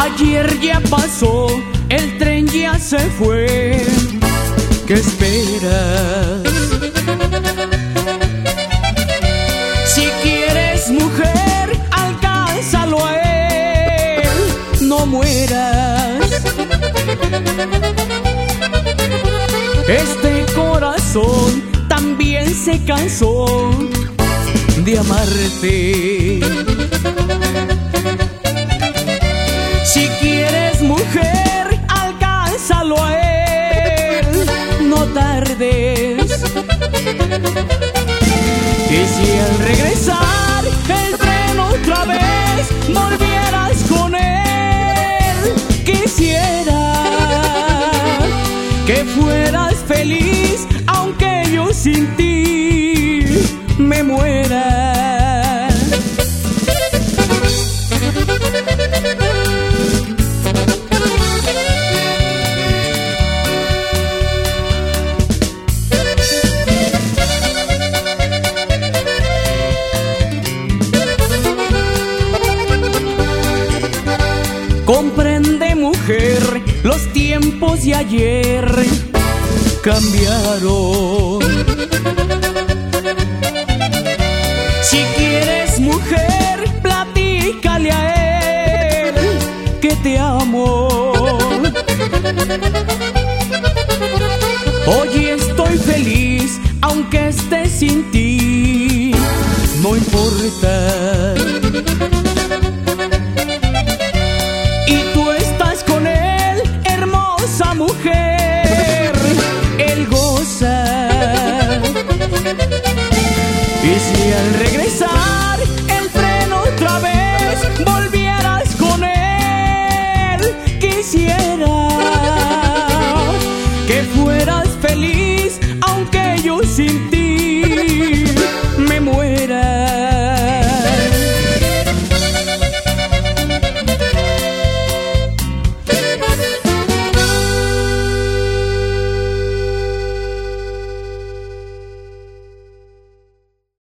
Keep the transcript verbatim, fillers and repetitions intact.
Ayer ya pasó, el tren ya se fue. ¿Qué esperas? Si quieres mujer, alcánzalo a él, no mueras. Este corazón también se cansó de amarte. Si quieres mujer, alcánzalo a él, no tardes. Y si al regresar el tren otra vez volvieras con él, quisiera que fueras feliz, aunque yo sin ti me muera. Comprende, mujer, los tiempos de ayer cambiaron. Si quieres mujer, platícale a él que te amo. Hoy estoy feliz, aunque esté sin ti, no importa.